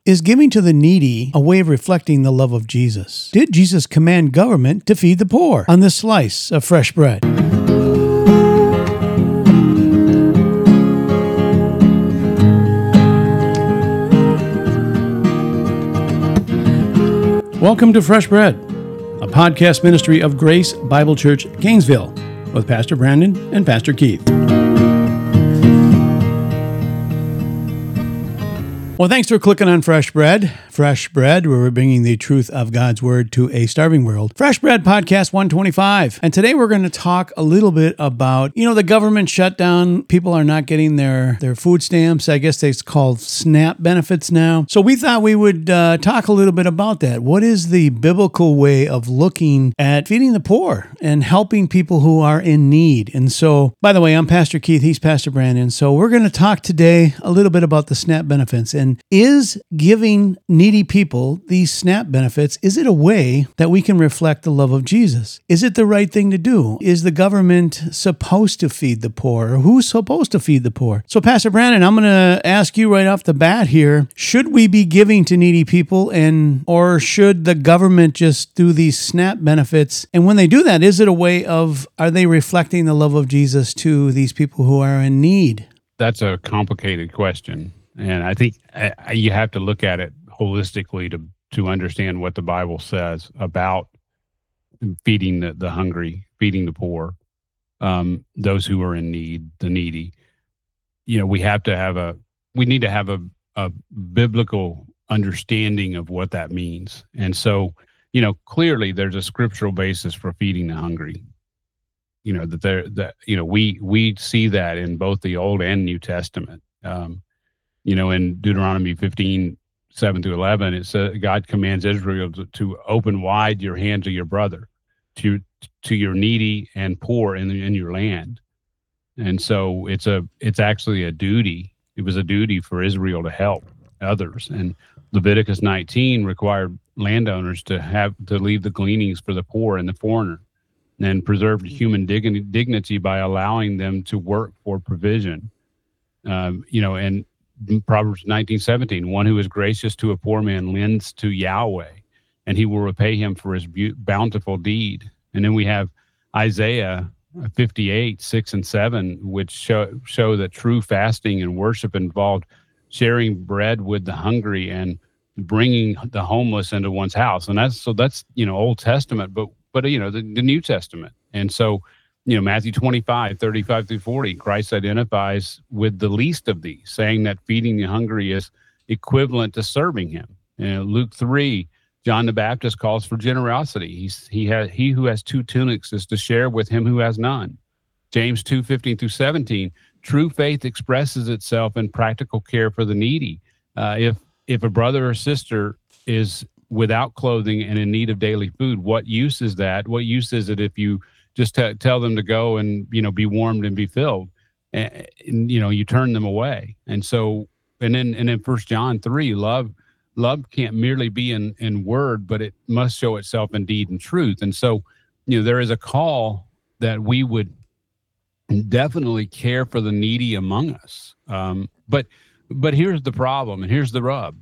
Is giving to the needy a way of reflecting the love of Jesus? Did Jesus command government to feed the poor? On this slice of fresh bread. Welcome to Fresh Bread, a podcast ministry of Grace Bible Church, Gainesville, with Pastor Brandon and Pastor Keith. Well, thanks for clicking on Fresh Bread. Fresh Bread, where we're bringing the truth of God's Word to a starving world. Fresh Bread Podcast 125. And today we're going to talk a little bit about, the government shutdown. People are not getting their food stamps. I guess it's called SNAP benefits now. So we thought we would talk a little bit about that. What is the biblical way of looking at feeding the poor and helping people who are in need? And so, by the way, I'm Pastor Keith. He's Pastor Brandon. So we're going to talk today a little bit about the SNAP benefits. And is giving needy people these SNAP benefits, is it a way that we can reflect the love of Jesus? Is it the right thing to do? Is the government supposed to feed the poor? Or who's supposed to feed the poor? So Pastor Brandon, I'm going to ask you right off the bat here, should we be giving to needy people or should the government just do these SNAP benefits? And when they do that, is it a way of, are they reflecting the love of Jesus to these people who are in need? That's a complicated question. And I think you have to look at it holistically to understand what the Bible says about feeding the hungry, feeding the poor, those who are in need, the needy. We need to have a biblical understanding of what that means. And so, clearly there's a scriptural basis for feeding the hungry. We see that in both the Old and New Testament. In Deuteronomy 15:7-11, it says God commands Israel to open wide your hand to your brother, to your needy and poor in your land. And so it's actually a duty. It was a duty for Israel to help others. And Leviticus 19 required landowners to leave the gleanings for the poor and the foreigner, and preserved human dignity by allowing them to work for provision. And Proverbs 19:17, one who is gracious to a poor man lends to Yahweh, and he will repay him for his bountiful deed. And then we have Isaiah 58:6-7, which show that true fasting and worship involved sharing bread with the hungry and bringing the homeless into one's house. And that's Old Testament, but the New Testament. And so, Matthew 25:35-40, Christ identifies with the least of these, saying that feeding the hungry is equivalent to serving him. Luke 3, John the Baptist calls for generosity. He who has two tunics is to share with him who has none. James 2:15-17, true faith expresses itself in practical care for the needy. If a brother or sister is without clothing and in need of daily food, what use is that? What use is it if you just tell them to go and, be warmed and be filled, and you turn them away? And so, and then 1 John 3, love can't merely be in word, but it must show itself in deed and truth. And so, there is a call that we would definitely care for the needy among us. But here's the problem, and here's the rub,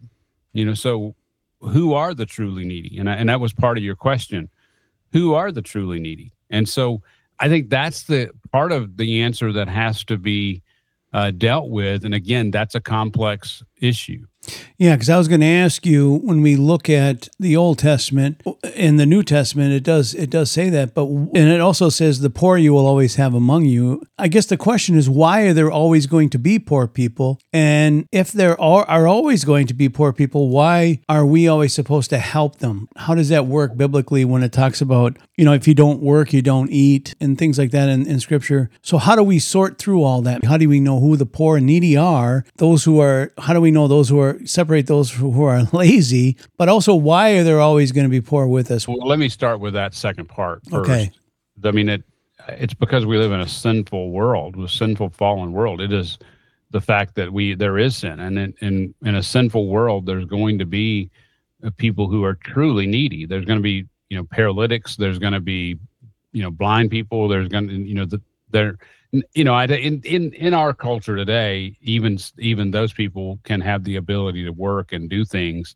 so who are the truly needy? And that was part of your question. Who are the truly needy? And so I think that's the part of the answer that has to be dealt with. And again, that's a complex issue. Yeah, because I was going to ask you, when we look at the Old Testament and the New Testament, it does say that, and it also says the poor you will always have among you. I guess the question is, why are there always going to be poor people? And if there are always going to be poor people, why are we always supposed to help them? How does that work biblically when it talks about, if you don't work, you don't eat, and things like that in Scripture? So how do we sort through all that? How do we know who the poor and needy are? How do we know those who are, separate those who are lazy, but also why are there always going to be poor with us? Well, let me start with that second part first. Okay. I mean, it's because we live in a sinful world, a sinful fallen world. It is the fact that there is sin, and in a sinful world, there's going to be people who are truly needy. There's going to be paralytics. There's going to be blind people. There's going to In our culture today, even those people can have the ability to work and do things.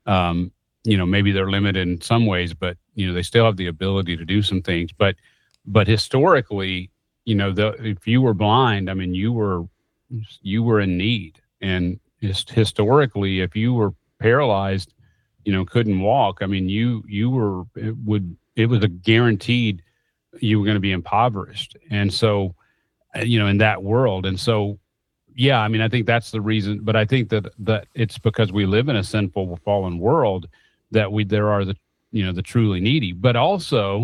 Maybe they're limited in some ways, but they still have the ability to do some things. But historically, if you were blind, I mean, you were in need, and historically, if you were paralyzed, couldn't walk. I mean, it was a guaranteed you were going to be impoverished, and so in that world. And so, yeah, I mean, I think that's the reason, but I think that it's because we live in a sinful, fallen world that there are the truly needy, but also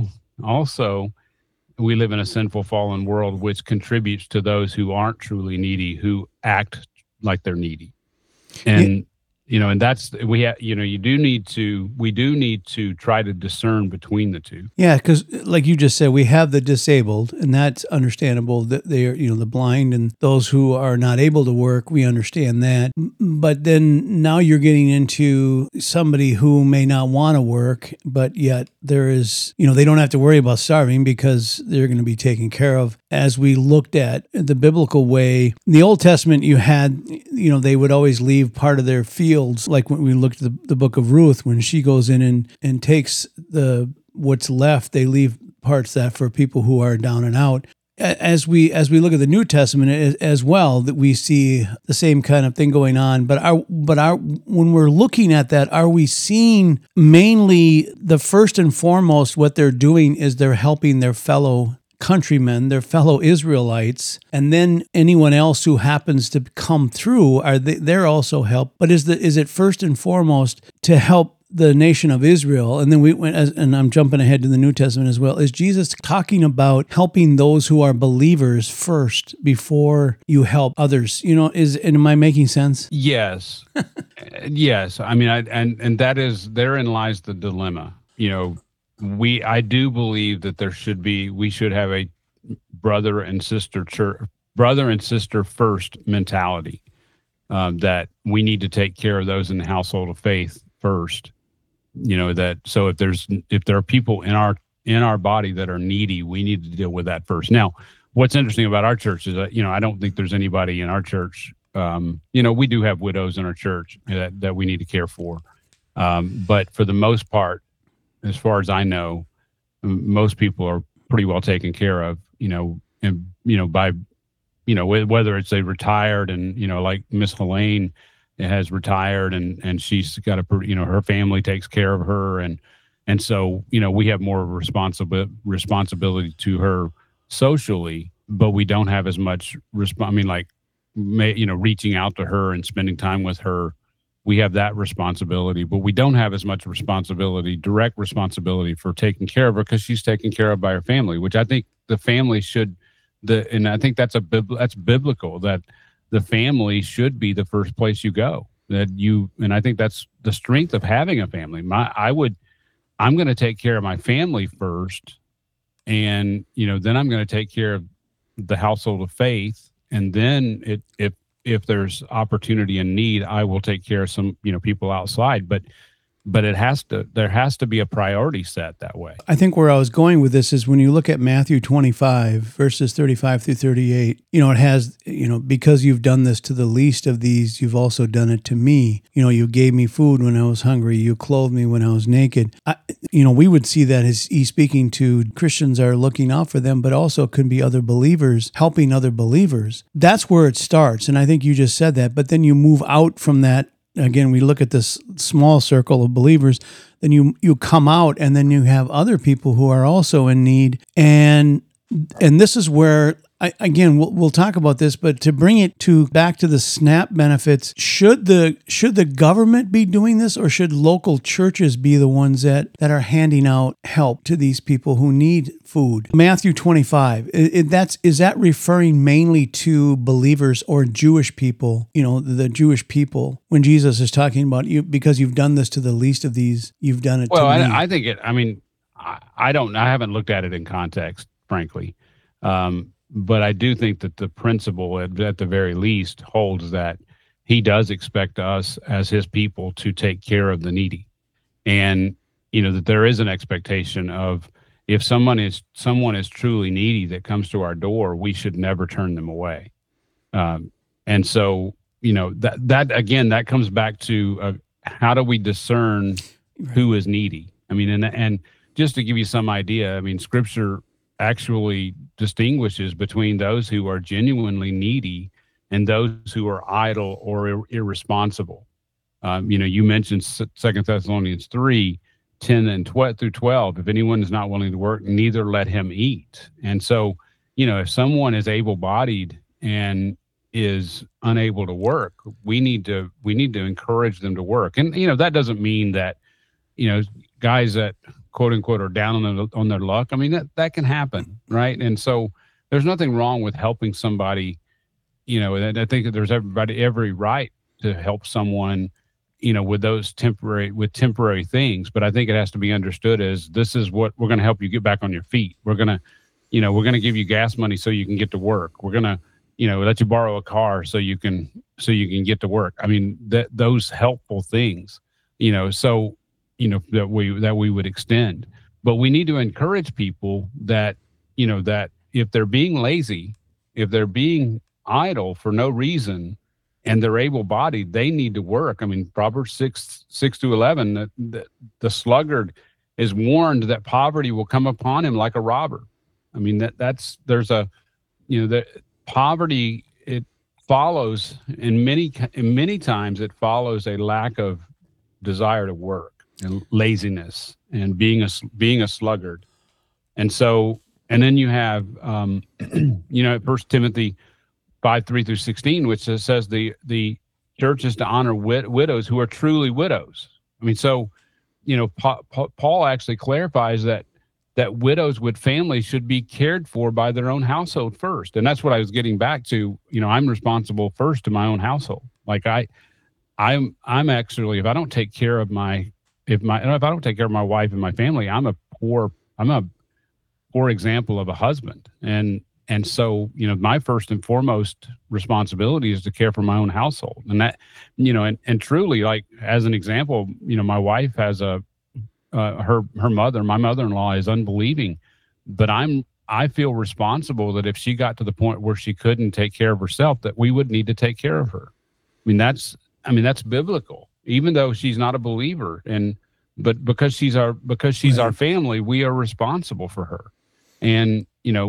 we live in a sinful, fallen world, which contributes to those who aren't truly needy, who act like they're needy. And, and that's, we do need to try to discern between the two. Yeah, because like you just said, we have the disabled, and that's understandable that they are, the blind and those who are not able to work. We understand that. But then now you're getting into somebody who may not want to work, but yet there is, they don't have to worry about starving because they're going to be taken care of. As we looked at the biblical way, in the Old Testament, you had, they would always leave part of their fields. Like when we looked at the book of Ruth, when she goes in and takes what's left, they leave parts that for people who are down and out. As we look at the New Testament as well, that we see the same kind of thing going on. But when we're looking at that, are we seeing mainly the first and foremost what they're doing is they're helping their fellow countrymen, their fellow Israelites, and then anyone else who happens to come through, they're also helped. But is it first and foremost to help the nation of Israel? And then and I'm jumping ahead to the New Testament as well. Is Jesus talking about helping those who are believers first before you help others? Am I making sense? Yes. Yes. I mean, and therein lies the dilemma. I do believe that we should have a brother and sister first mentality, that we need to take care of those in the household of faith first. So if there are people in our body that are needy, we need to deal with that first. Now, what's interesting about our church is that, I don't think there's anybody in our church, we do have widows in our church that we need to care for. But for the most part, as far as I know, most people are pretty well taken care of, by, whether it's they retired and, like Miss Helene has retired and she's got her family takes care of her. And so, we have more responsibility to her socially, but we don't have as much reaching out to her and spending time with her. We have that responsibility, but we don't have as much direct responsibility for taking care of her because she's taken care of by her family, which I think the family should, and I think that's biblical, that the family should be the first place you go. And I think that's the strength of having a family. I'm going to take care of my family first, and then I'm going to take care of the household of faith, and then if there's opportunity and need, I will take care of some, people outside. But there has to be a priority set that way. I think where I was going with this is when you look at Matthew 25, verses 35 through 38, it has, because you've done this to the least of these, you've also done it to me. You gave me food when I was hungry. You clothed me when I was naked. We would see that as he's speaking to Christians are looking out for them, but also could be other believers, helping other believers. That's where it starts. And I think you just said that, but then you move out from that. Again, we look at this small circle of believers, then you come out and then you have other people who are also in need. And this is where, we'll talk about this, but to bring it back to the SNAP benefits, should the government be doing this, or should local churches be the ones that are handing out help to these people who need food? Matthew 25, is that referring mainly to believers or Jewish people, the Jewish people, when Jesus is talking about you, because you've done this to the least of these, you've done it to me? Well, I think I haven't looked at it in context, frankly. But I do think that the principle, at the very least, holds that he does expect us as his people to take care of the needy. And, that there is an expectation of, if someone is truly needy that comes to our door, we should never turn them away. And so, that again, that comes back to how do we discern who is needy? I mean, and just to give you some idea, I mean, Scripture actually distinguishes between those who are genuinely needy and those who are idle or irresponsible. You mentioned 2 Thessalonians 3:10 and 12 through 12. If anyone is not willing to work, neither let him eat. And so, if someone is able-bodied and is unable to work, we need to encourage them to work. And that doesn't mean that guys that quote unquote are down on their luck. I mean, that can happen, right? And so there's nothing wrong with helping somebody. And I think that there's every right to help someone, with those temporary things. But I think it has to be understood as this is what we're going to help you get back on your feet. We're going to give you gas money so you can get to work. We're going to let you borrow a car so you can get to work. I mean, those helpful things, that we would extend. But we need to encourage people that if they're being lazy, if they're being idle for no reason, and they're able-bodied, they need to work. I mean, Proverbs 6:11, the sluggard is warned that poverty will come upon him like a robber. I mean, that poverty, it follows in many times it follows a lack of desire to work and laziness and being a sluggard. And so, and then you have, 1 Timothy 5:3 through 16, which says the church is to honor widows who are truly widows. I mean, so, Paul actually clarifies that widows with families should be cared for by their own household first. And that's what I was getting back to. I'm responsible first to my own household. Like I'm actually, if I don't take care of my wife and my family, I'm a poor example of a husband. And so, my first and foremost responsibility is to care for my own household. And that, and truly, like, as an example, my wife has her mother, my mother-in-law, is unbelieving, but I feel responsible that if she got to the point where she couldn't take care of herself, that we would need to take care of her. I mean, that's biblical, even though she's not a believer. But because she's our family, we are responsible for her. And,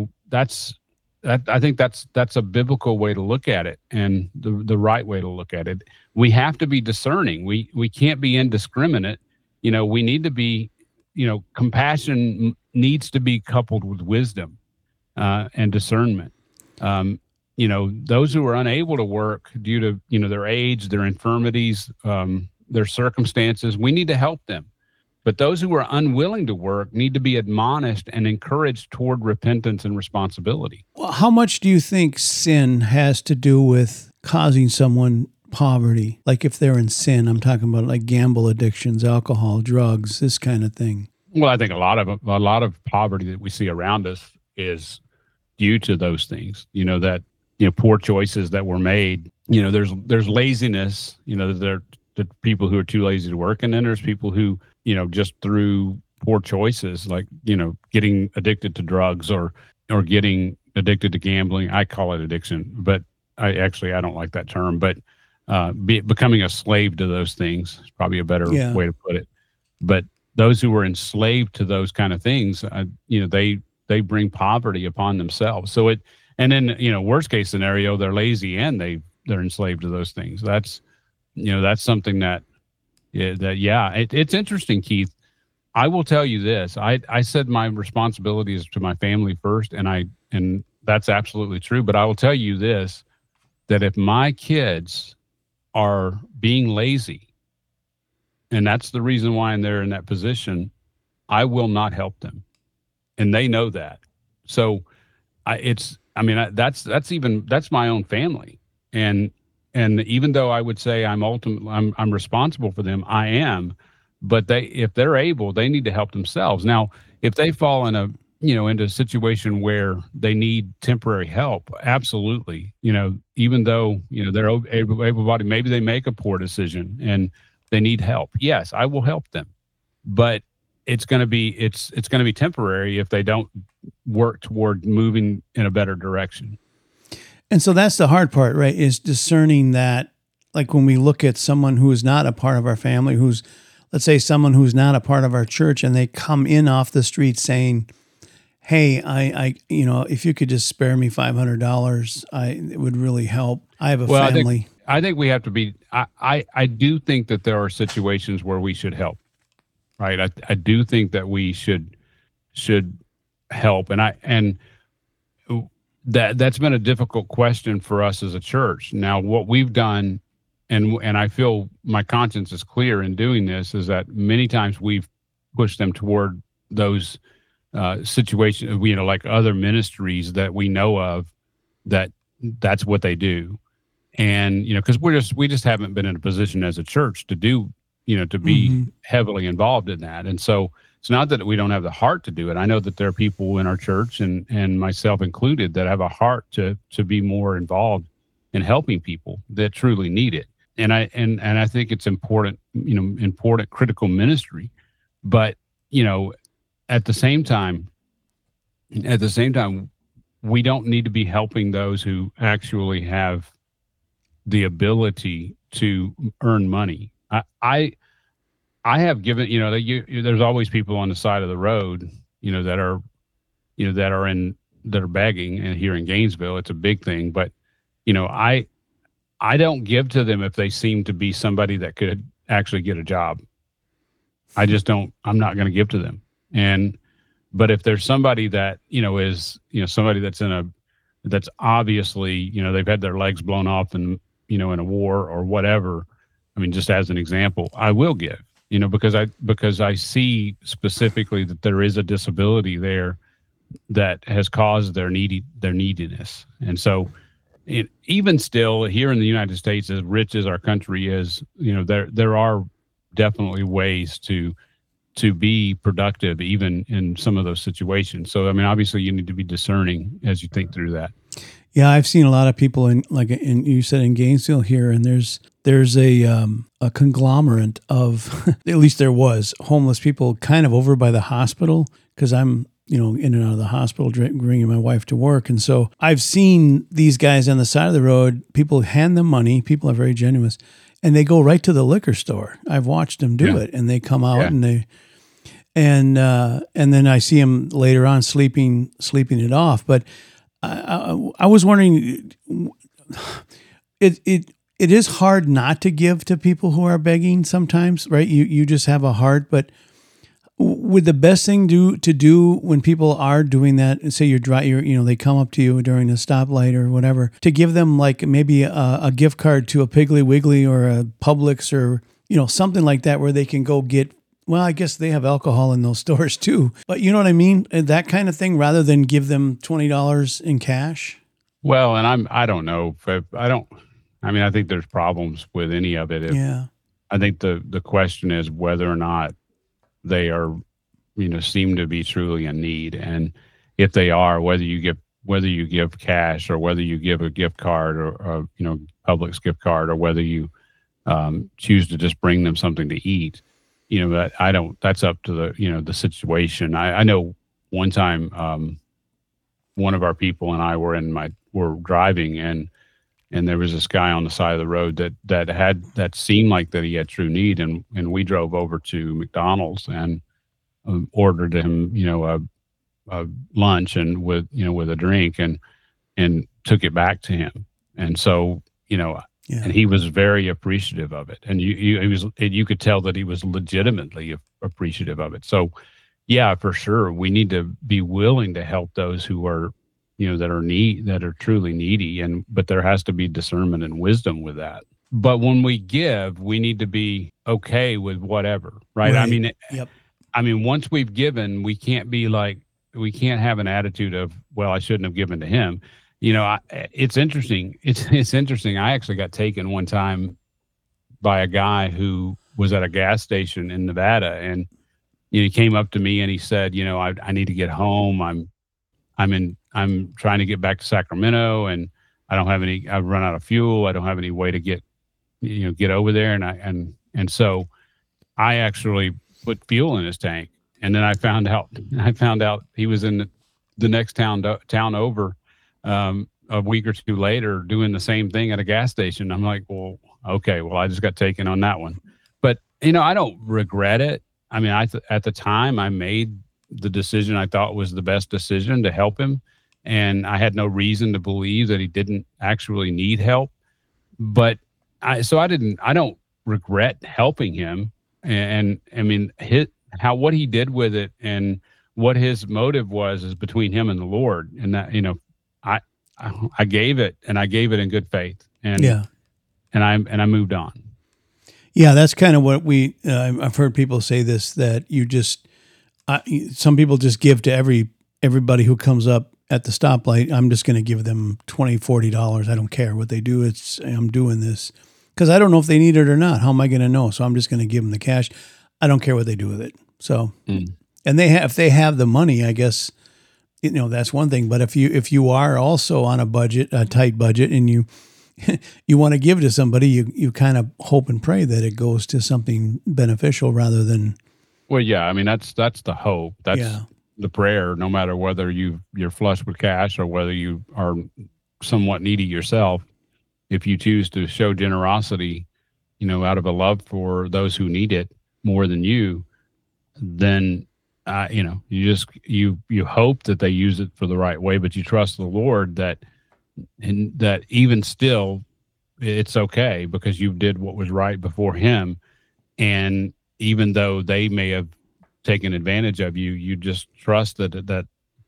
I think that's a biblical way to look at it, and the right way to look at it. We have to be discerning. We can't be indiscriminate. We need to be, compassion needs to be coupled with wisdom and discernment. Those who are unable to work due to, their age, their infirmities, their circumstances, we need to help them. But those who are unwilling to work need to be admonished and encouraged toward repentance and responsibility. Well, how much do you think sin has to do with causing someone poverty? Like if they're in sin, I'm talking about like gamble addictions, alcohol, drugs, this kind of thing. Well, I think a lot of poverty that we see around us is due to those things. Poor choices that were made. There's laziness. There are the people who are too lazy to work, and then there's people who, just through poor choices, like, getting addicted to drugs or getting addicted to gambling. I call it addiction, but I don't like that term, but becoming a slave to those things is probably a better way to put it. But those who are enslaved to those kind of things, they bring poverty upon themselves. So and then, worst case scenario, they're lazy and they're enslaved to those things. That's something that, it's interesting, Keith. I will tell you this. I said my responsibility is to my family first, and that's absolutely true. But I will tell you this, that if my kids are being lazy, and that's the reason why they're in that position, I will not help them. And they know that. So that's my own family. And even though I would say I'm responsible for them, I am, but if they're able, they need to help themselves. Now, if they fall into a situation where they need temporary help, absolutely. Even though, they're able-bodied, maybe they make a poor decision and they need help. Yes, I will help them. But it's going to be temporary if they don't work toward moving in a better direction. And so that's the hard part, right? Is discerning that, like when we look at someone who is not a part of our family, who's, let's say, someone who's not a part of our church, and they come in off the street saying, "Hey, I if you could just spare me $500, it would really help. I have a family." I think we have to be. I do think that there are situations where we should help, right? I do think that we should help, and that's been a difficult question for us as a church. Now, what we've done, and I feel my conscience is clear in doing this, is that many times we've pushed them toward those situations, like other ministries that we know of, that's what they do. And, because we just haven't been in a position as a church to do, to be heavily involved in that. And so it's not that we don't have the heart to do it. I know that there are people in our church, and myself included, that have a heart to be more involved in helping people that truly need it. And I think it's important, critical ministry. But, at the same time, we don't need to be helping those who actually have the ability to earn money. I have given, there's always people on the side of the road, that are begging, and here in Gainesville, it's a big thing. But, I don't give to them if they seem to be somebody that could actually get a job. I just don't. I'm not going to give to them. But if there's somebody that is somebody that's obviously they've had their legs blown off in in a war or whatever. I mean, just as an example, I will give. Because I see specifically that there is a disability there that has caused their neediness. And so, even still, here in the United States, as rich as our country is, there are definitely ways to be productive, even in some of those situations. So, I mean, obviously, you need to be discerning as you think through that. Yeah, I've seen a lot of people in you said in Gainesville here, and there's a conglomerate of at least there was homeless people kind of over by the hospital, because I'm in and out of the hospital bringing my wife to work, and so I've seen these guys on the side of the road. People hand them money. People are very generous, and they go right to the liquor store. I've watched them do it, and they come out and they. And then I see them later on sleeping it off. But I was wondering, it is hard not to give to people who are begging sometimes, right? You just have a heart. But would the best thing to do when people are doing that, and say they come up to you during a stoplight or whatever, to give them like maybe a gift card to a Piggly Wiggly or a Publix or something like that, where they can go get. Well, I guess they have alcohol in those stores too, but you know what I mean? That kind of thing, rather than give them $20 in cash. Well, and I don't know. I think there's problems with any of it. I think the question is whether or not they are, seem to be truly in need. And if they are, whether you give cash, or whether you give a gift card or Publix gift card, or whether you choose to just bring them something to eat. That's up to the situation. I know one time, one of our people and I were driving, and there was this guy on the side of the road that seemed like that he had true need. And we drove over to McDonald's and ordered him, a lunch and with a drink, and took it back to him. And so, and he was very appreciative of it, and you could tell that he was legitimately appreciative of it. So, yeah, for sure, we need to be willing to help those who are, that are truly needy, but there has to be discernment and wisdom with that. But when we give, we need to be okay with whatever, right? I mean, once we've given, we can't have an attitude of, well, I shouldn't have given to him. It's interesting. It's interesting. I actually got taken one time by a guy who was at a gas station in Nevada, and he came up to me and he said, I need to get home. I'm trying to get back to Sacramento, and I've run out of fuel. I don't have any way to get over there. And so I actually put fuel in his tank, And then I found out he was in the next town over, a week or two later, doing the same thing at a gas station. I'm like, well, okay, well, I just got taken on that one. But I don't regret it. I mean, at the time I made the decision I thought was the best decision to help him, and I had no reason to believe that he didn't actually need help. But I don't regret helping him. And I mean, what he did with it and what his motive was is between him and the Lord. And that, I gave it, and I gave it in good faith. And Yeah. and I moved on. Yeah, that's kind of what I've heard people say this, that some people just give to everybody who comes up at the stoplight. I'm just going to give them $20, $40. I don't care what they do. I'm doing this because I don't know if they need it or not. How am I going to know? So I'm just going to give them the cash. I don't care what they do with it. So, and if they have the money, I guess, that's one thing. But if you are also on a tight budget, and you want to give to somebody, you kind of hope and pray that it goes to something beneficial rather than. Well, yeah, I mean, that's the hope. That's the prayer, no matter whether you're flush with cash or whether you are somewhat needy yourself. If you choose to show generosity, out of a love for those who need it more than you, then, you hope that they use it for the right way, but you trust the Lord that even still it's okay because you did what was right before him. And even though they may have taken advantage of you, you just trust that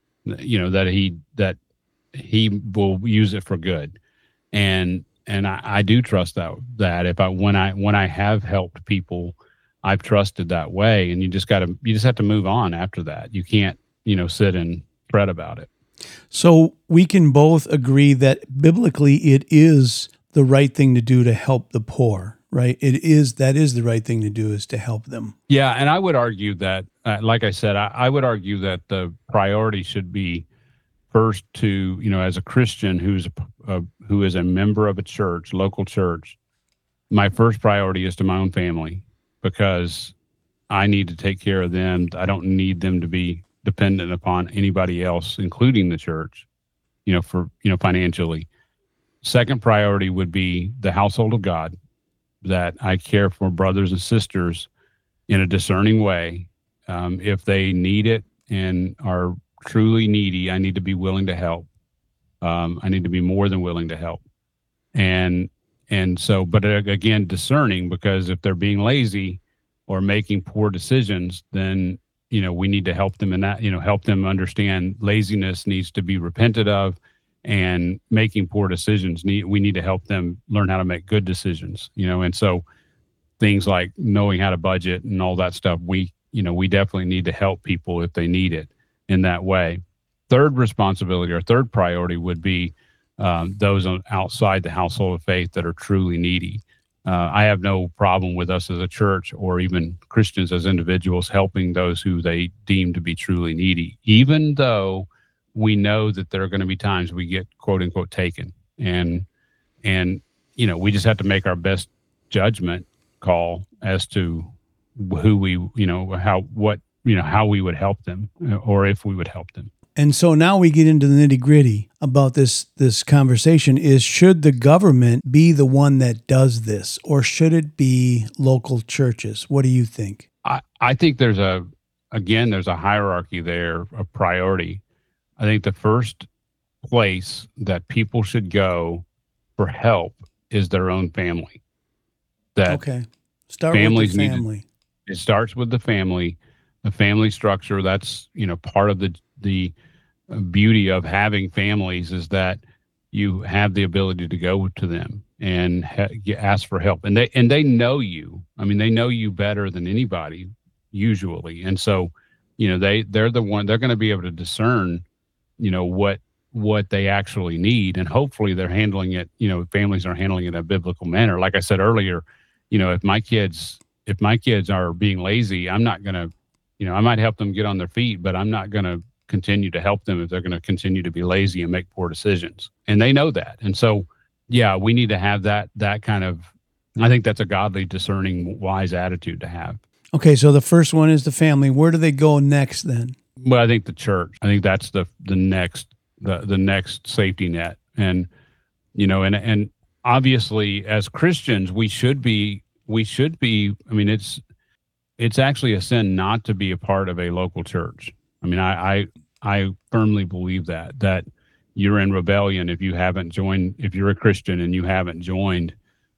he will use it for good. And I do trust that when I have helped people, I've trusted that way. And you just have to move on after that. You can't, sit and fret about it. So we can both agree that biblically it is the right thing to do to help the poor, right? That is the right thing to do, is to help them. Yeah. And I would argue that, like I said, I would argue that the priority should be first to, as a Christian who is a member of a church, local church, my first priority is to my own family, because I need to take care of them. I don't need them to be dependent upon anybody else, including the church, financially. Second priority would be the household of God, that I care for brothers and sisters in a discerning way. If they need it and are truly needy, I need to be willing to help. I need to be more than willing to help. And so, but again, discerning, because if they're being lazy or making poor decisions, then, we need to help them in that, help them understand laziness needs to be repented of, and making poor decisions, we need to help them learn how to make good decisions, and so things like knowing how to budget and all that stuff, we definitely need to help people if they need it in that way. Third responsibility, or third priority, would be those outside the household of faith that are truly needy. I have no problem with us as a church, or even Christians as individuals, helping those who they deem to be truly needy, even though we know that there are going to be times we get quote unquote taken. And we just have to make our best judgment call as to who we, how we would help them, or if we would help them. And so now we get into the nitty-gritty about this conversation is, should the government be the one that does this, or should it be local churches? What do you think? I think there's a hierarchy there of priority. I think the first place that people should go for help is their own family. Okay. Start with the family. It starts with the family structure. That's, part of the beauty of having families, is that you have the ability to go to them and ask for help. And they know you. I mean, they know you better than anybody usually. And so, they're the one, they're going to be able to discern, what they actually need. And hopefully they're handling it, families are handling it in a biblical manner. Like I said earlier, if my kids are being lazy, I'm not going to, I might help them get on their feet, but I'm not going to continue to help them if they're going to continue to be lazy and make poor decisions. And they know that. And so, yeah, we need to have that kind of, I think that's a godly, discerning, wise attitude to have. Okay, so the first one is the family. Where do they go next then? Well, I think the church. I think that's the next safety net. And and obviously as Christians we should be. I mean, it's actually a sin not to be a part of a local church. I mean, I firmly believe that you're in rebellion if you haven't joined. If you're a Christian and you haven't joined,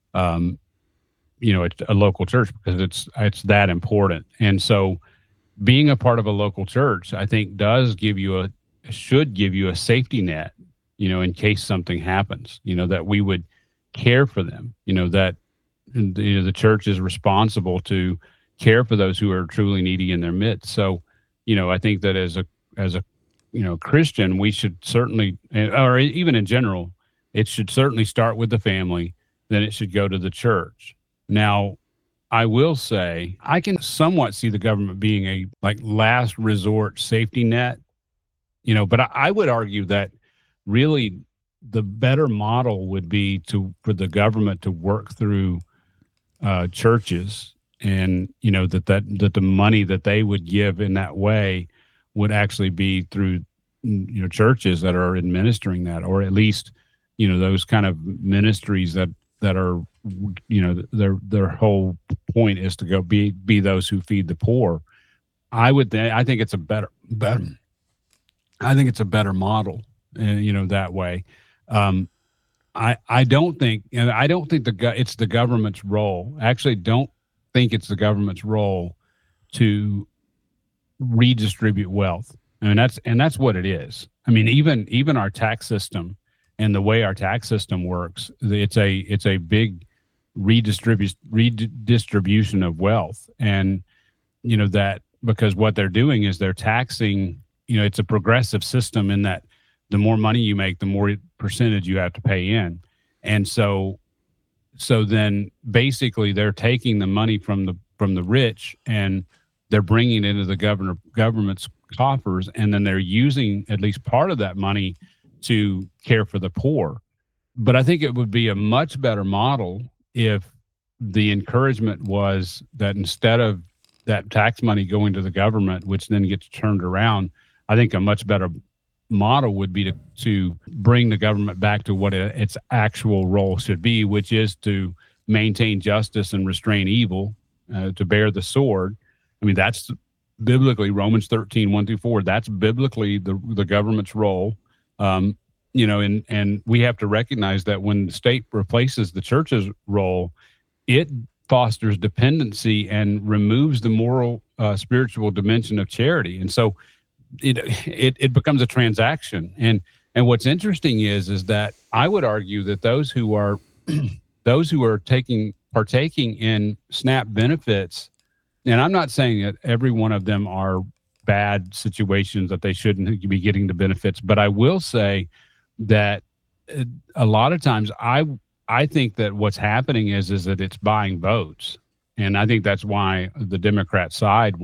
it's a local church, because it's that important. And so, being a part of a local church, I think, should give you a safety net, in case something happens. That we would care for them. That the church is responsible to care for those who are truly needy in their midst. So, I think that as a Christian, we should certainly, or even in general, it should certainly start with the family, then it should go to the church. Now, I will say I can somewhat see the government being a last resort safety net, but I would argue that really the better model would be for the government to work through churches, and that the money that they would give in that way would actually be through churches that are administering that, or at least those kind of ministries that are their whole point is to go be those who feed the poor. I think it's a better I think it's a better model, that way. I don't think it's the government's role. I actually don't think it's the government's role to redistribute wealth. I mean, that's what it is. I mean, even our tax system and the way our tax system works, it's a big redistribution of wealth. And that, because what they're doing is they're taxing, it's a progressive system in that the more money you make, the more percentage you have to pay in. And so then basically they're taking the money from the rich and they're bringing it into the government's coffers, and then they're using at least part of that money to care for the poor. But I think it would be a much better model if the encouragement was that instead of that tax money going to the government, which then gets turned around, I think a much better model would be to bring the government back to what its actual role should be, which is to maintain justice and restrain evil, to bear the sword. I mean, that's biblically Romans 13, 1-4. That's biblically the government's role. And we have to recognize that when the state replaces the church's role, it fosters dependency and removes the moral, spiritual dimension of charity. And so it becomes a transaction. And what's interesting is that I would argue that those who are partaking in SNAP benefits, and I'm not saying that every one of them are bad situations that they shouldn't be getting the benefits, but I will say that a lot of times I think that what's happening is that it's buying votes. And I think that's why the Democrat side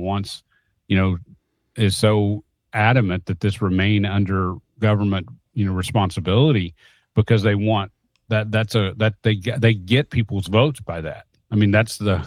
is so adamant that this remain under government, responsibility, because they want that they get people's votes by that. I mean, that's the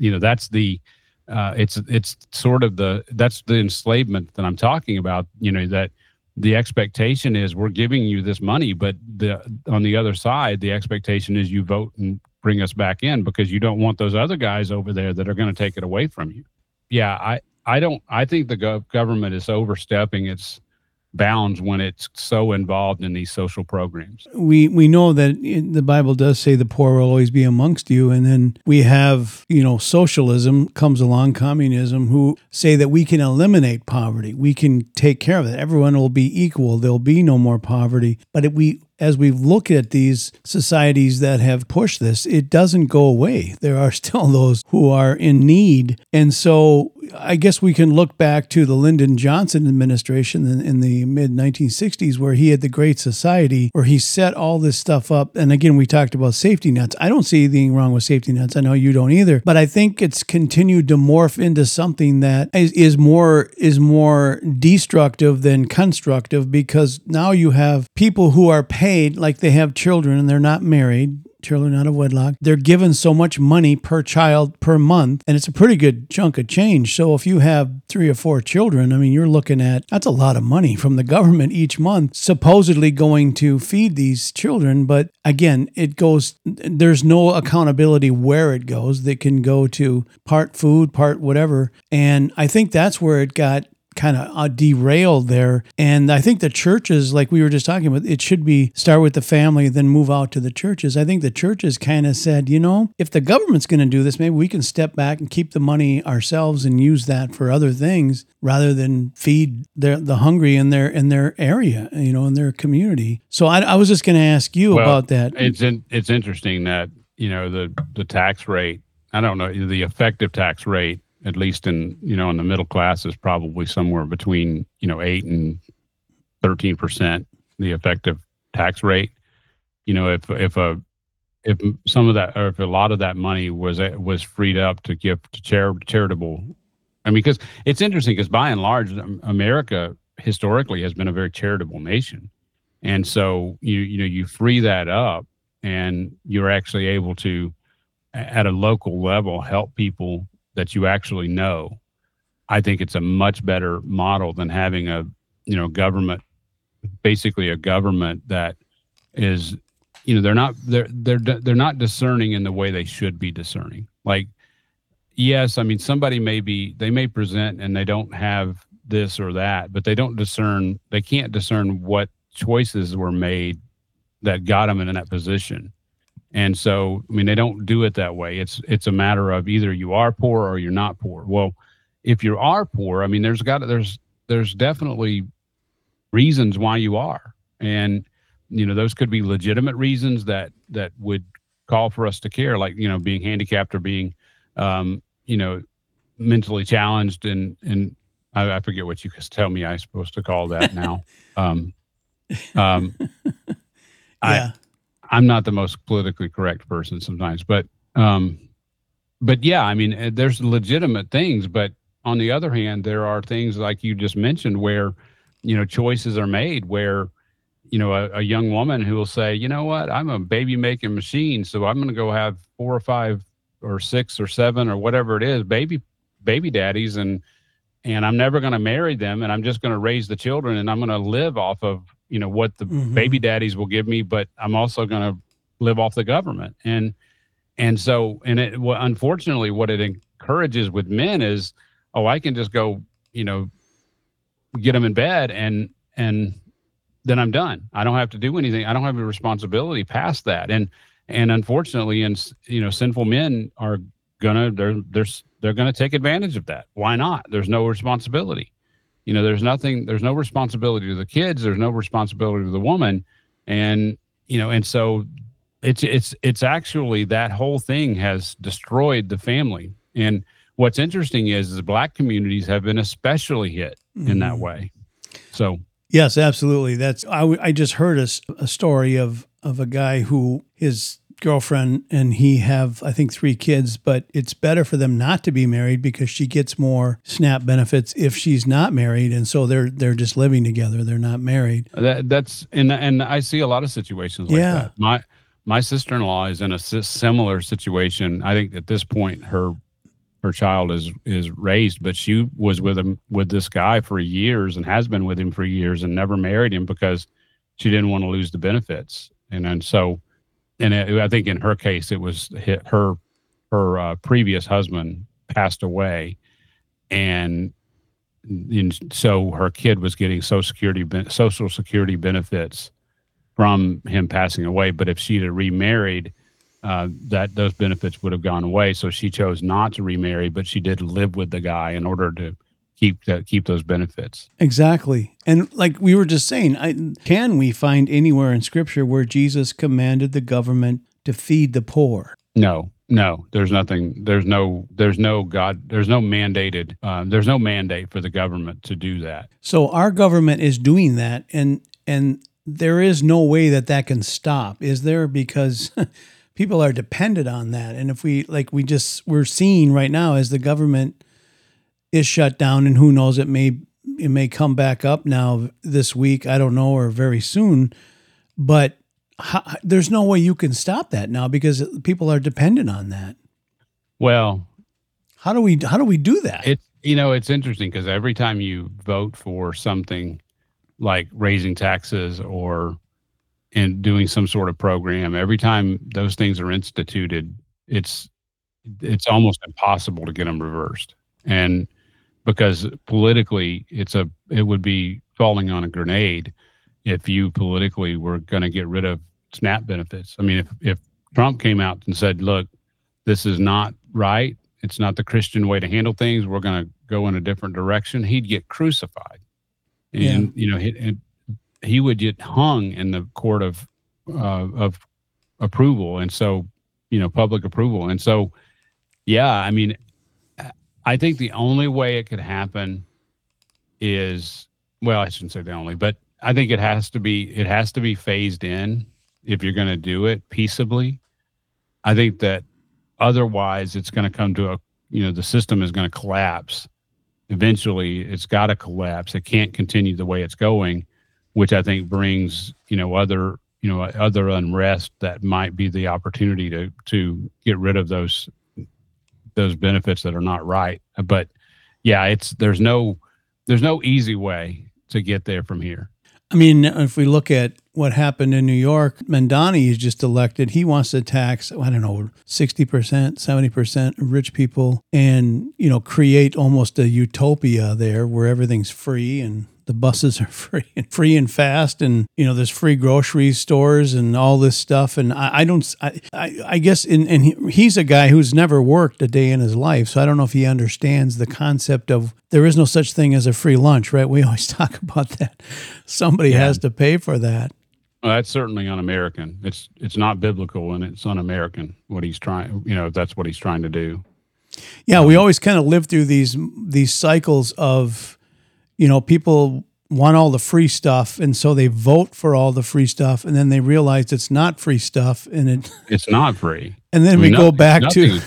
enslavement that I'm talking about, that the expectation is we're giving you this money, but on the other side, the expectation is you vote and bring us back in, because you don't want those other guys over there that are going to take it away from you. Yeah, I think the government is overstepping its bounds when it's so involved in these social programs. We know that the Bible does say the poor will always be amongst you, and then we have, socialism comes along, communism, who say that we can eliminate poverty. We can take care of it. Everyone will be equal. There'll be no more poverty. But as we look at these societies that have pushed this, it doesn't go away. There are still those who are in need. And so I guess we can look back to the Lyndon Johnson administration in the mid-1960s, where he had the Great Society, where he set all this stuff up. And again, we talked about safety nets. I don't see anything wrong with safety nets. I know you don't either. But I think it's continued to morph into something that is more destructive than constructive, because now you have people who are paid like they have children and they're not married. children out of wedlock. They're given so much money per child per month, and it's a pretty good chunk of change. So if you have 3 or 4 children, I mean, you're looking at, that's a lot of money from the government each month, supposedly going to feed these children. But again, there's no accountability where it goes. They can go to part food, part whatever. And I think that's where it got kind of derailed there. And I think the churches, like we were just talking about, it should be start with the family, then move out to the churches. I think the churches kind of said, if the government's going to do this, maybe we can step back and keep the money ourselves and use that for other things rather than feed the hungry in their area, in their community. So I was just going to ask you about that. It's interesting that, the tax rate, I don't know, the effective tax rate, at least in the middle class, is probably somewhere between 8 and 13%. The effective tax rate. If some of that, or if a lot of that money was freed up to give to charitable. I mean, because it's interesting, because by and large, America historically has been a very charitable nation, and so you free that up, and you're actually able to, at a local level, help people that you actually know. I think it's a much better model than having a government, basically a government that is, they're not discerning in the way they should be discerning. Like, yes, I mean, somebody they may present and they don't have this or that, but they can't discern what choices were made that got them in that position. And so, I mean, they don't do it that way. It's a matter of either you are poor or you're not poor. Well, if you are poor, I mean, there's definitely reasons why you are, and those could be legitimate reasons that would call for us to care, like being handicapped or being mentally challenged, and I forget what you tell me I'm supposed to call that now. Yeah. I'm not the most politically correct person sometimes, but yeah, I mean, there's legitimate things, but on the other hand, there are things like you just mentioned where, choices are made where, a young woman who will say, you know what, I'm a baby making machine, so I'm going to go have 4 or 5 or 6 or 7 or whatever it is, baby daddies, and I'm never going to marry them, and I'm just going to raise the children, and I'm going to live off of what the baby daddies will give me, but I'm also going to live off the government. And unfortunately, what it encourages with men is, I can just go, get them in bed and then I'm done. I don't have to do anything. I don't have a responsibility past that. And unfortunately, sinful men are they're gonna take advantage of that. Why not? There's no responsibility. There's no responsibility to the kids. There's no responsibility to the woman. And so it's actually, that whole thing has destroyed the family. And what's interesting is the Black communities have been especially hit in that way. So. Yes, absolutely. I just heard a story of a guy who his girlfriend and he have, I think, 3 kids, but it's better for them not to be married because she gets more SNAP benefits if she's not married, and so they're just living together. They're not married. That's and I see a lot of situations like that. My sister-in-law is in a similar situation. I think at this point her child is raised, but she was with this guy for years and has been with him for years and never married him because she didn't want to lose the benefits. And so. And I think in her case, it was her previous husband passed away, and so her kid was getting Social Security benefits from him passing away. But if she'd have remarried, those benefits would have gone away. So she chose not to remarry, but she did live with the guy in order to keep those benefits. Exactly. And like we were just saying, can we find anywhere in Scripture where Jesus commanded the government to feed the poor? No, there's nothing. There's no mandate for the government to do that. So our government is doing that, and there is no way that can stop, is there? Because people are dependent on that. And if we're seeing right now as the government is shut down, and who knows, it may come back up now this week, I don't know, or very soon. But there's no way you can stop that now because people are dependent on that. Well, how do we do that? It's interesting because every time you vote for something like raising taxes or doing some sort of program, every time those things are instituted, it's almost impossible to get them reversed. And because politically, it would be falling on a grenade if you politically were going to get rid of SNAP benefits. I mean, if Trump came out and said, "Look, this is not right. It's not the Christian way to handle things. We're going to go in a different direction," he'd get crucified, and he would get hung in the court of approval, and so public approval, and so I mean, I think the only way it could happen is, well, I shouldn't say the only, but I think it has to be phased in if you're going to do it peaceably. I think that otherwise it's going to come to the system is going to collapse. Eventually it's got to collapse. It can't continue the way it's going, which I think brings, other unrest that might be the opportunity to get rid of those benefits that are not right. But there's no easy way to get there from here. I mean, if we look at what happened in New York, Mandani is just elected. He wants to tax, 60%, 70% of rich people and, create almost a utopia there where everything's free and the buses are free and fast. And, there's free grocery stores and all this stuff. And I guess he's a guy who's never worked a day in his life. So I don't know if he understands the concept of there is no such thing as a free lunch, right? We always talk about that. Somebody has to pay for that. Well, that's certainly un-American. It's not biblical and it's un-American what he's trying, if that's what he's trying to do. Yeah, we always kind of live through these cycles of, people want all the free stuff, and so they vote for all the free stuff, and then they realize it's not free stuff, and it's not free. And then we go back to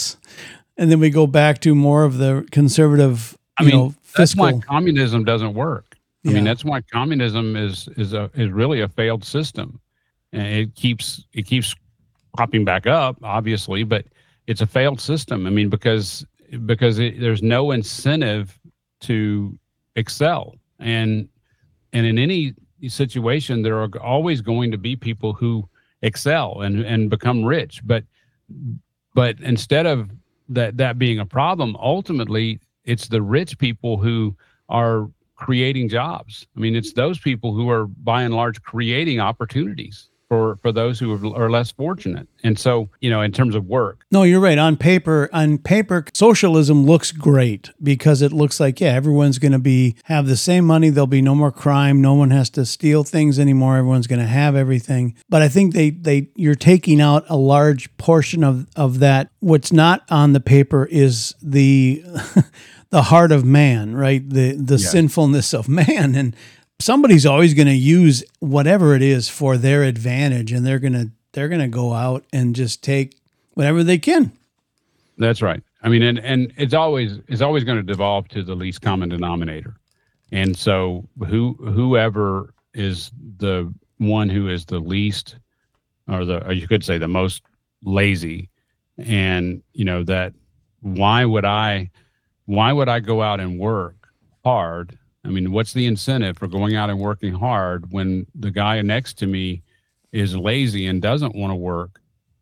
and then we go back to more of the conservative. Fiscal. That's why communism doesn't work. I mean, that's why communism is really a failed system, and it keeps popping back up, obviously, but it's a failed system. I mean, because there's no incentive to excel, and in any situation, there are always going to be people who excel and become rich, but instead of that being a problem, ultimately it's the rich people who are creating jobs. I mean, it's those people who are by and large creating opportunities for those who are less fortunate. And so, in terms of work. No, you're right. On paper, socialism looks great because it looks like, everyone's going to have the same money. There'll be no more crime. No one has to steal things anymore. Everyone's going to have everything. But I think you're taking out a large portion of that. What's not on the paper is the the heart of man, right? The sinfulness of man. And somebody's always going to use whatever it is for their advantage, and they're going to go out and just take whatever they can. That's right. I mean, and it's always going to devolve to the least common denominator. And so whoever is the one who is the least, or you could say the most lazy, and that why would I go out and work hard? I mean, what's the incentive for going out and working hard when the guy next to me is lazy and doesn't want to work,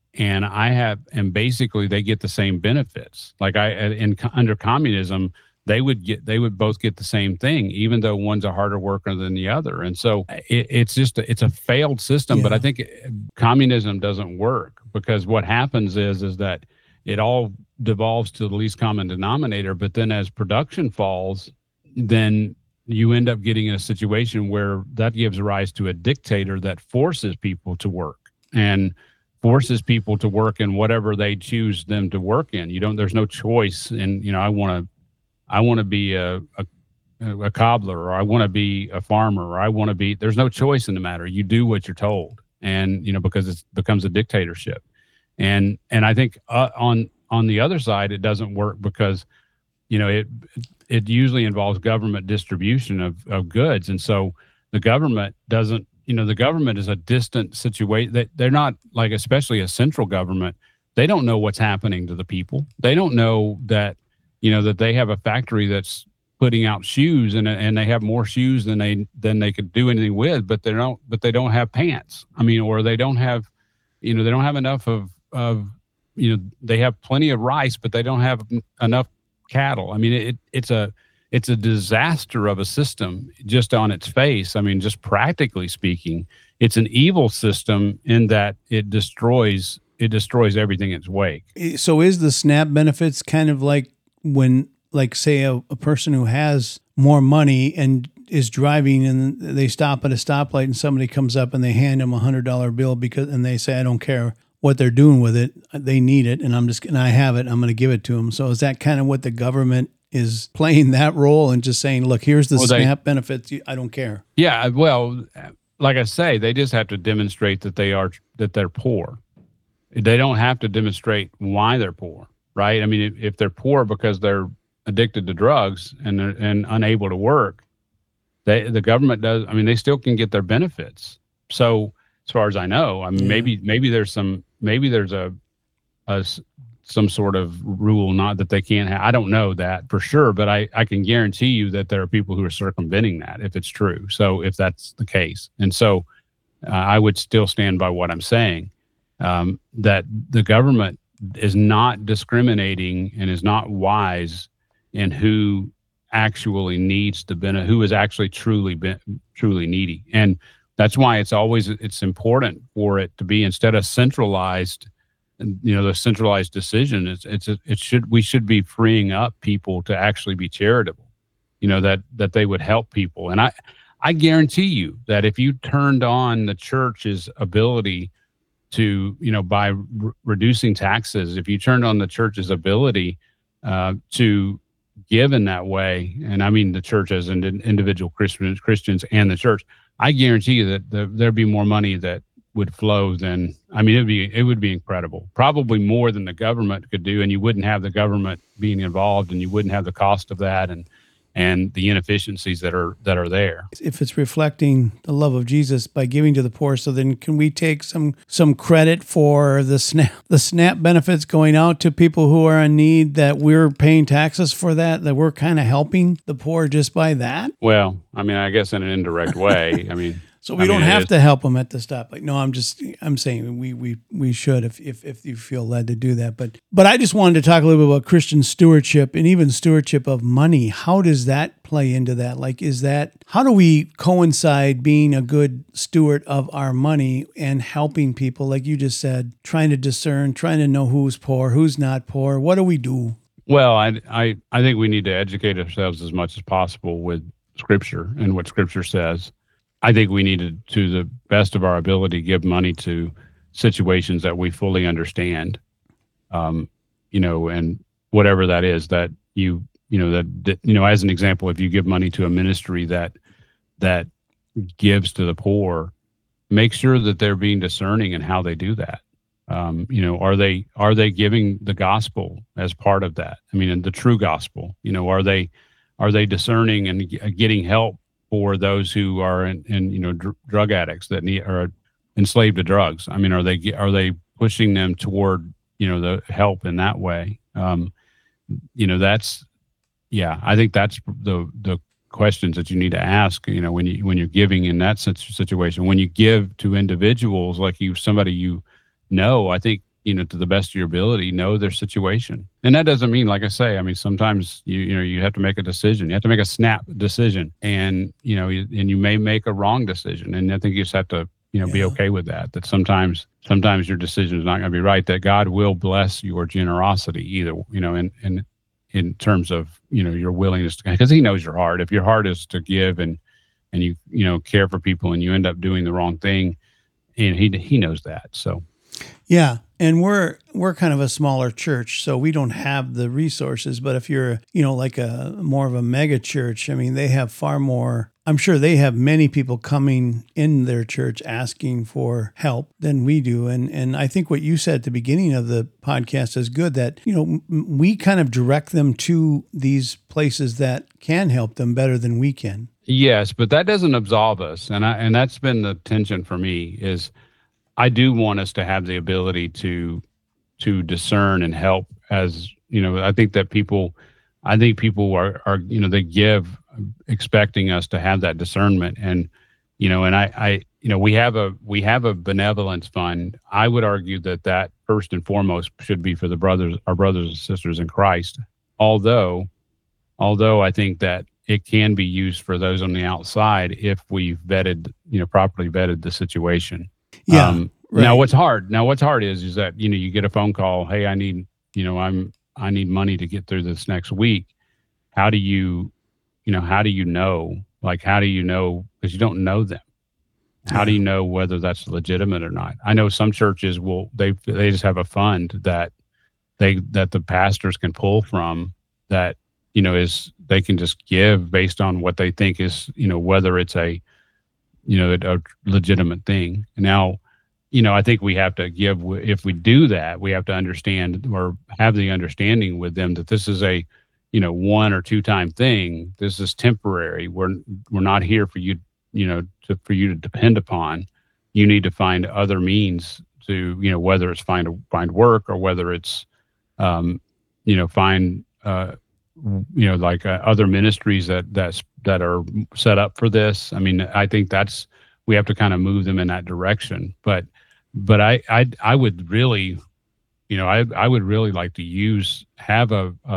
and basically they get the same benefits? Like under communism, they would both get the same thing, even though one's a harder worker than the other. And so it's a failed system. Yeah. But I think communism doesn't work because what happens is that it all devolves to the least common denominator. But then as production falls, then you end up getting in a situation where that gives rise to a dictator that forces people to work and forces people to work in whatever they choose them to work in. There's no choice. And, I want to be a cobbler, or I want to be a farmer, or there's no choice in the matter. You do what you're told. And, because it becomes a dictatorship. And I think on the other side, it doesn't work because, it usually involves government distribution of goods. And so the government doesn't the government is a distant situation. They're not like, especially a central government. They don't know what's happening to the people. They don't know that, that they have a factory that's putting out shoes and they have more shoes than they could do anything with, but they don't have pants. I mean, or they don't have, they don't have enough of, they have plenty of rice, but they don't have enough cattle. I mean, it's a disaster of a system just on its face. I mean, just practically speaking, it's an evil system in that it destroys everything in its wake. So is the SNAP benefits kind of like when, like, say a person who has more money and is driving and they stop at a stoplight and somebody comes up and they hand them $100 bill and they say, I don't care what they're doing with it. They need it. And I have it. I'm going to give it to them. So is that kind of what the government is playing that role and just saying, look, here's the SNAP benefits. I don't care. Yeah. Well, like I say, they just have to demonstrate that they're poor. They don't have to demonstrate why they're poor, right? I mean, if they're poor because they're addicted to drugs and unable to work, the government does. I mean, they still can get their benefits. So as far as I know, I mean, maybe there's some sort of rule, not that they can't have. I don't know that for sure, but I can guarantee you that there are people who are circumventing that if it's true. So if that's the case, and so I would still stand by what I'm saying, that the government is not discriminating and is not wise in who actually needs the benefit, who is actually truly needy. And that's why it's important for it to be, instead of centralized, the centralized decision, we should be freeing up people to actually be charitable, that they would help people. And I guarantee you that if you turned on the church's ability to, by reducing taxes, if you turned on the church's ability to give in that way, and I mean the church as an individual Christians and the church, I guarantee you that there'd be more money that would flow than, I mean, it would be incredible, probably more than the government could do, and you wouldn't have the government being involved, and you wouldn't have the cost of that and the inefficiencies that are there. If it's reflecting the love of Jesus by giving to the poor, so then can we take some credit for the SNAP benefits going out to people who are in need, that we're paying taxes for that we're kind of helping the poor just by that? Well, I mean, I guess in an indirect way. I mean, so we don't have to help them at the stoplight. No, I'm saying we should if you feel led to do that. But I just wanted to talk a little bit about Christian stewardship and even stewardship of money. How does that play into that? Like, how do we coincide being a good steward of our money and helping people, like you just said, trying to discern, trying to know who's poor, who's not poor? What do we do? Well, I think we need to educate ourselves as much as possible with Scripture and what Scripture says. I think we need to the best of our ability, give money to situations that we fully understand, and whatever that is, that as an example, if you give money to a ministry that gives to the poor, make sure that they're being discerning in how they do that. Are they giving the gospel as part of that? I mean, the true gospel, are they discerning and getting help for those who are in drug addicts that are enslaved to drugs? I mean, are they pushing them toward the help in that way? I think that's the questions that you need to ask. When you're giving in that situation, when you give to individuals like somebody I think to the best of your ability, know their situation. And that doesn't mean, like I say, I mean, sometimes you have to make a decision. You have to make a snap decision, and you may make a wrong decision. And I think you just have to be okay with that. That sometimes your decision is not going to be right. That God will bless your generosity either. In terms of your willingness to, because He knows your heart. If your heart is to give and you care for people and you end up doing the wrong thing, and He knows that. So. Yeah. And we're kind of a smaller church, so we don't have the resources. But if you're, like a more of a mega church, I mean, they have far more. I'm sure they have many people coming in their church asking for help than we do. And I think what you said at the beginning of the podcast is good, that, we kind of direct them to these places that can help them better than we can. Yes, but that doesn't absolve us, and that's been the tension for me. Is I do want us to have the ability to discern and help. As you know, I think people are they give expecting us to have that discernment, and we have a benevolence fund. I would argue that first and foremost should be for our brothers and sisters in Christ. Although although I think that it can be used for those on the outside if we've properly vetted the situation. Yeah, Now right. what's hard is that, you get a phone call, hey, I need money to get through this next week. How do how do you know? Like, how do you know? Because you don't know them. How do Yeah, you know whether that's legitimate or not? I know some churches they just have a fund that the pastors can pull from that, is they can just give based on what they think is, whether it's a legitimate thing. Now, I think we have to give, if we do that, we have to understand or have the understanding with them that this is a, one or two time thing. This is temporary. We're not here for you, for you to depend upon. You need to find other means to, whether it's find work or whether it's, find, like other ministries that are set up for this. I mean, I think we have to kind of move them in that direction. But I would really, I would really like to have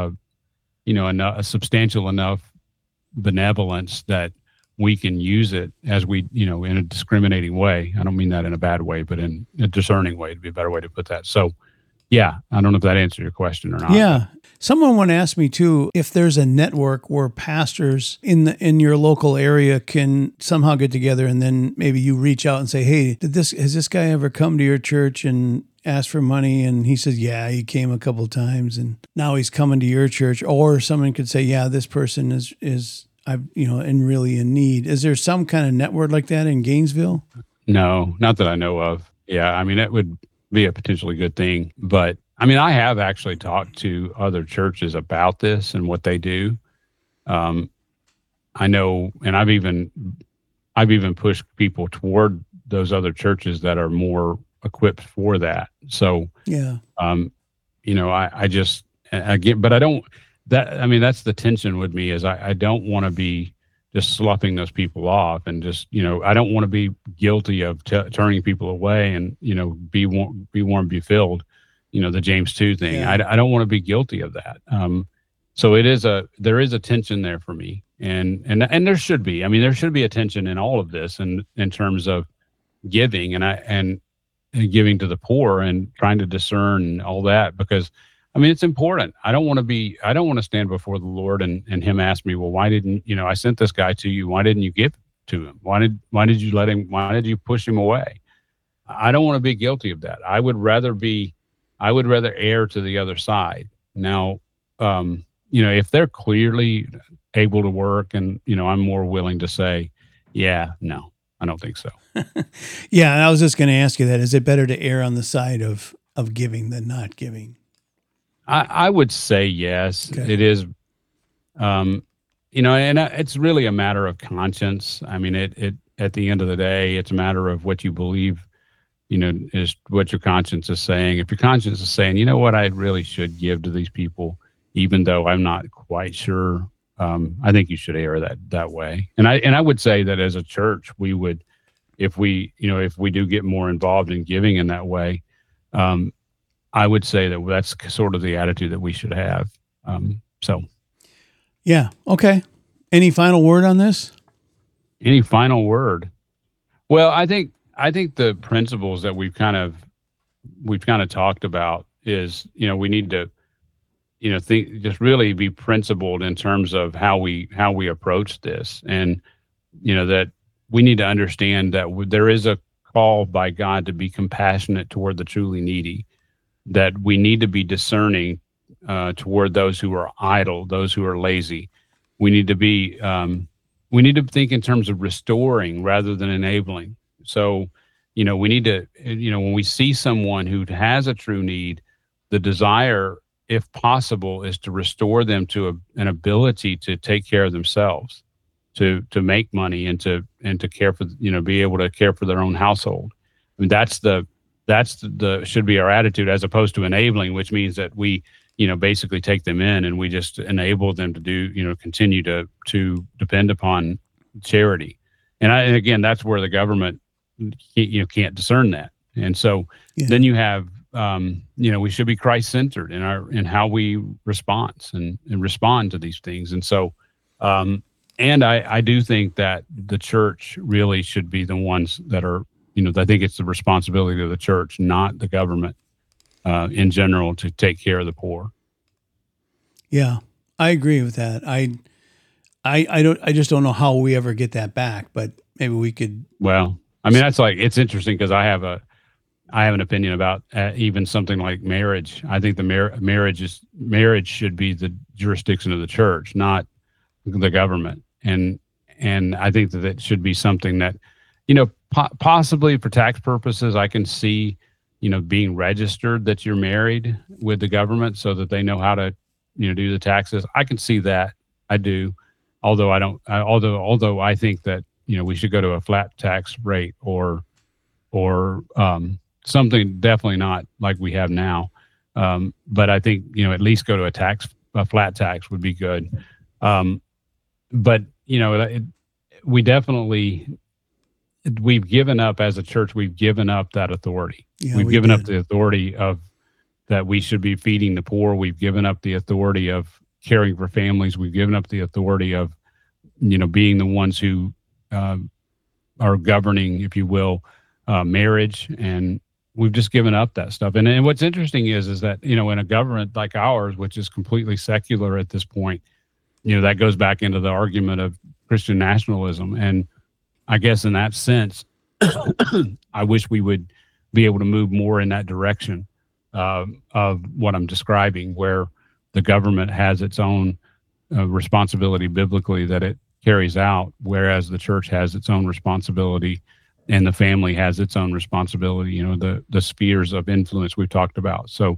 a substantial enough benevolence that we can use it as in a discriminating way. I don't mean that in a bad way, but in a discerning way, to be a better way to put that. So, yeah, I don't know if that answered your question or not. yeah. Someone once asked me too if there's a network where pastors in your local area can somehow get together, and then maybe you reach out and say, "Hey, has this guy ever come to your church and asked for money?" And he says, "Yeah, he came a couple of times, and now he's coming to your church." Or someone could say, "Yeah, this person is really in need." Is there some kind of network like that in Gainesville? No, not that I know of. Yeah, I mean, that would be a potentially good thing. But I mean, I have actually talked to other churches about this and what they do. Um, I know, and I've even pushed people toward those other churches that are more equipped for that. So, Yeah, um, I just, again, but I don't, I mean, that's the tension with me is I don't want to be just sloughing those people off and just, I don't want to be guilty of turning people away and, be warm, be filled, the James 2 thing. yeah. I don't want to be guilty of that. So there is a tension there for me. And there should be, I mean, there should be a tension in all of this and in terms of giving and giving to the poor and trying to discern all that, because I mean, it's important. I don't want to stand before the Lord and him ask me, well, why didn't, I sent this guy to you. Why didn't you give to him? Why did you push him away? I don't want to be guilty of that. I would rather err to the other side. Now, if they're clearly able to work and, I'm more willing to say, yeah, no, I don't think so. Yeah, and I was just going to ask you that. Is it better to err on the side of giving than not giving? I would say yes. Okay. It is. And it's really a matter of conscience. I mean, it at the end of the day, it's a matter of what you believe, is what your conscience is saying. If your conscience is saying, you know what, I really should give to these people, even though I'm not quite sure, I think you should err that way. And I would say that as a church, we would, if we do get more involved in giving in that way, I would say that that's sort of the attitude that we should have. So, Yeah. Okay. Any final word on this? any final word? Well, I think the principles that we've kind of talked about is, we need to, think, just really be principled in terms of how we approach this, and that we need to understand that there is a call by God to be compassionate toward the truly needy, that we need to be discerning toward those who are idle, those who are lazy. We need to think in terms of restoring rather than enabling. So, we need to, when we see someone who has a true need, the desire, if possible, is to restore them to an ability to take care of themselves, to make money and to care for, be able to care for their own household. I mean, that's the should be our attitude, as opposed to enabling, which means that we, basically take them in and we just enable them to do, continue to depend upon charity. And again, that's where the government, can't discern that. And so then you have, we should be Christ-centered in how we respond to these things. And so, and I do think that the church really should be the ones that are, I think it's the responsibility of the church, not the government, in general, to take care of the poor. Yeah, I agree with that. I just don't know how we ever get that back, but maybe we could. Well, I mean, it's interesting because I have an opinion about even something like marriage. I think the marriage should be the jurisdiction of the church, not the government. And I think that it should be something that, possibly for tax purposes, I can see, being registered that you're married with the government so that they know how to, do the taxes. I can see that. I do. Although although I think that, we should go to a flat tax rate or something definitely not like we have now. But I think, at least go to a flat tax would be good. But, we've given up as a church, we've given up that authority. Yeah, we've given up the authority of that we should be feeding the poor. We've given up the authority of caring for families. We've given up the authority of, being the ones who are governing, if you will, marriage. And we've just given up that stuff. And what's interesting is that, in a government like ours, which is completely secular at this point, that goes back into the argument of Christian nationalism. And I guess in that sense, I wish we would be able to move more in that direction of what I'm describing, where the government has its own responsibility biblically that it carries out, whereas the church has its own responsibility and the family has its own responsibility, the spheres of influence we've talked about. So,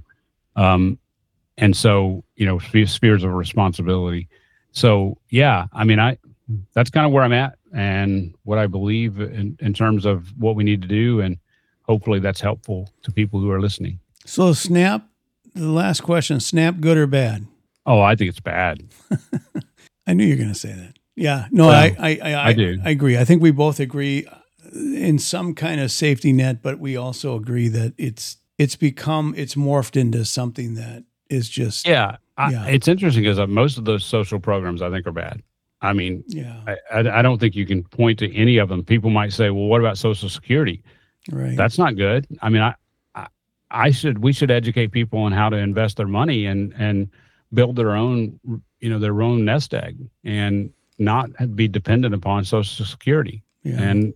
spheres of responsibility. So, yeah, I mean, that's kind of where I'm at and what I believe in terms of what we need to do. And hopefully that's helpful to people who are listening. So SNAP, the last question, SNAP good or bad? Oh, I think it's bad. I knew you were going to say that. Yeah, no, well, I do. I agree. I think we both agree in some kind of safety net, but we also agree that it's morphed into something that is just. Yeah. It's interesting because most of those social programs I think are bad. I mean, I don't think you can point to any of them. People might say, well, what about Social Security? Right. That's not good. I mean, we should educate people on how to invest their money and build their own, their own nest egg and not be dependent upon Social Security. Yeah. And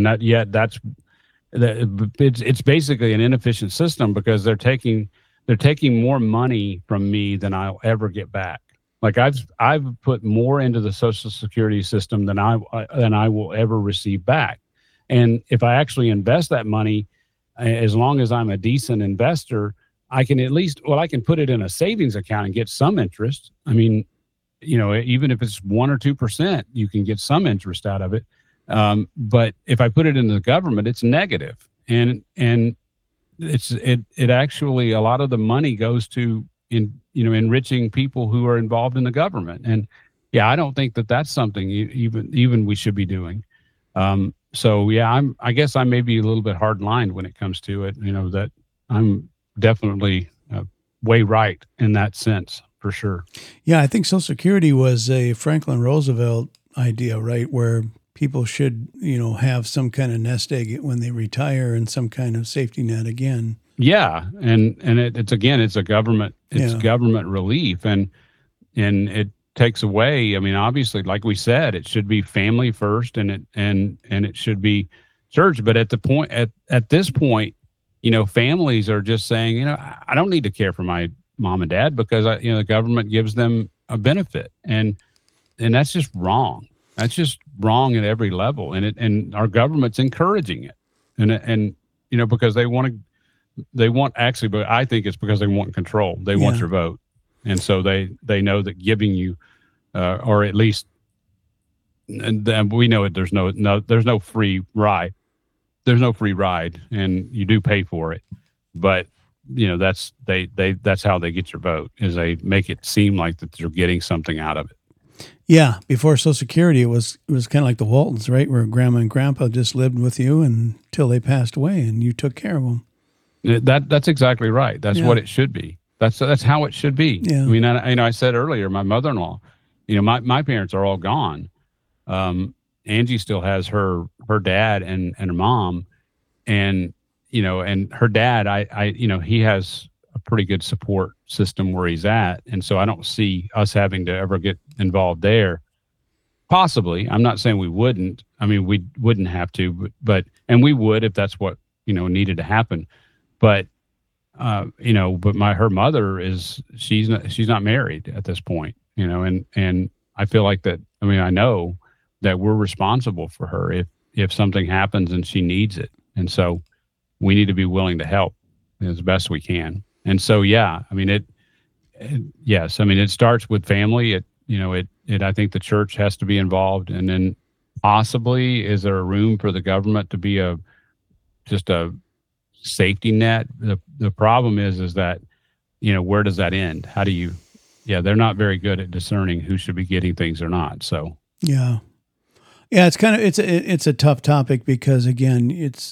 it's basically an inefficient system because they're taking more money from me than I'll ever get back. Like I've put more into the Social Security system than I will ever receive back. And if I actually invest that money, as long as I'm a decent investor, I can I can put it in a savings account and get some interest. I mean, even if it's 1 or 2%, you can get some interest out of it. But if I put it into the government, it's negative. And it actually, a lot of the money goes to enriching people who are involved in the government. And I don't think that that's something even we should be doing. So I guess I may be a little bit hard-lined when it comes to it, that I'm definitely way right in that sense, for sure. Yeah, I think Social Security was a Franklin Roosevelt idea, right? Where people should, have some kind of nest egg when they retire and some kind of safety net again. Yeah. And it's a government, government relief and it takes away. I mean, obviously, like we said, it should be family first and it should be church. But at this point, families are just saying, I don't need to care for my mom and dad because the government gives them a benefit. And that's just wrong. That's just wrong at every level. And our government's encouraging it. And because they want actually, but I think it's because they want control. They want your vote. And so they know that giving you, or at least and then we know it. There's no free ride. There's no free ride, and you do pay for it. But that's how they get your vote, is they make it seem like that you're getting something out of it. Yeah, before Social Security, it was kind of like the Waltons, right, where Grandma and Grandpa just lived with you until they passed away, and you took care of them. That's exactly right. That's what it should be. That's how it should be. Yeah. I mean, I said earlier, my mother-in-law, my parents are all gone. Angie still has her dad and her mom, and and her dad, he has a pretty good support system where he's at, and so I don't see us having to ever get involved there. Possibly, I'm not saying we wouldn't. I mean, we wouldn't have to, but we would if that's what needed to happen. But her mother she's not married at this point, and I feel like that. I mean, I know that we're responsible for her if something happens and she needs it, and so we need to be willing to help as best we can. And so, yeah, I mean, yes, I mean, it starts with family. I think the church has to be involved, and then possibly, is there a room for the government to be just a safety net? The problem is that, where does that end? How do you, they're not very good at discerning who should be getting things or not. So, yeah, it's kind of, it's a tough topic because, again,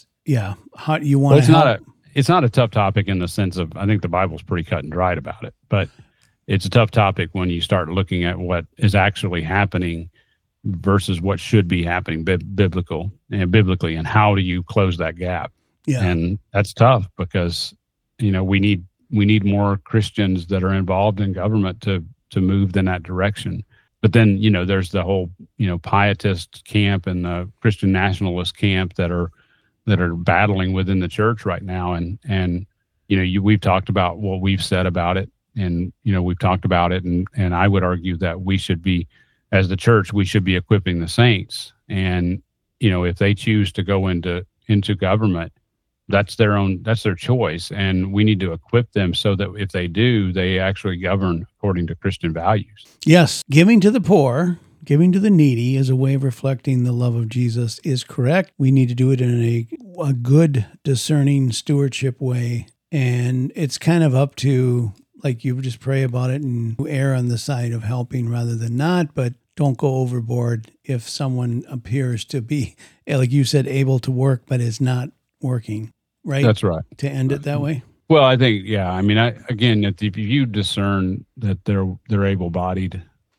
how you want to help. It's not a tough topic in the sense of, I think the Bible's pretty cut and dried about it, but it's a tough topic when you start looking at what is actually happening versus what should be happening biblically, and how do you close that gap? Yeah. And that's tough because, we need more Christians that are involved in government to move in that direction. But then, there's the whole, pietist camp and the Christian nationalist camp that are battling within the church right now. And we've talked about what we've said about it, and, we've talked about it. And I would argue that we should be, as the church, we should be equipping the saints. And, if they choose to go into government, that's their choice. And we need to equip them so that if they do, they actually govern according to Christian values. Yes. Giving to the poor, giving to the needy is a way of reflecting the love of Jesus is correct. We need to do it in a good, discerning stewardship way. And it's kind of up to, like, you just pray about it and err on the side of helping rather than not, but don't go overboard if someone appears to be, like you said, able to work, but is not working, right? That's right. To end it that way? Well, I think, I mean, if you discern that they're able-bodied,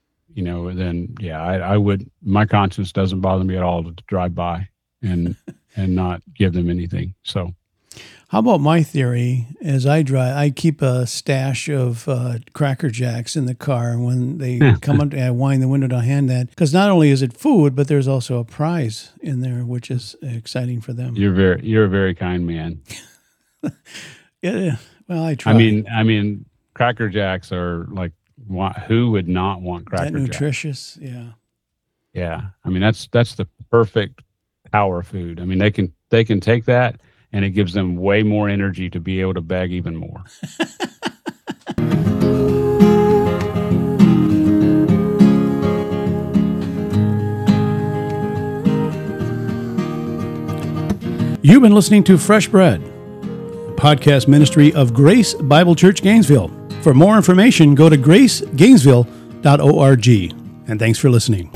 then I would, my conscience doesn't bother me at all to drive by and not give them anything. So, how about my theory? As I drive, I keep a stash of Cracker Jacks in the car, and when they come up, I wind the window to hand that, because not only is it food, but there's also a prize in there, which is exciting for them. You're a very kind man. Yeah, well, I try. I mean, Cracker Jacks are like, who would not want Cracker Jacks? Nutritious, yeah. Yeah, I mean that's the perfect power food. I mean they can take that, and it gives them way more energy to be able to beg even more. You've been listening to Fresh Bread, a podcast ministry of Grace Bible Church Gainesville. For more information, go to gracegainesville.org. And thanks for listening.